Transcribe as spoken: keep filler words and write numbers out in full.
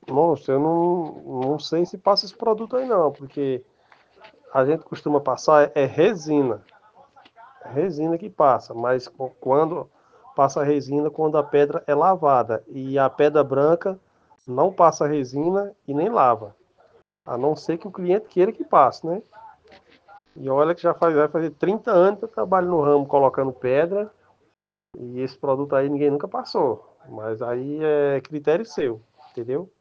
Nossa, eu não, não sei se passa esse produto aí não, porque a gente costuma passar é resina. É resina que passa, mas co- quando passa resina quando a pedra é lavada. E a pedra branca não passa resina e nem lava. A não ser que o cliente queira que passe, né? E olha que já faz, vai fazer trinta anos que eu trabalho no ramo colocando pedra e esse produto aí ninguém nunca passou. Mas aí é critério seu, entendeu?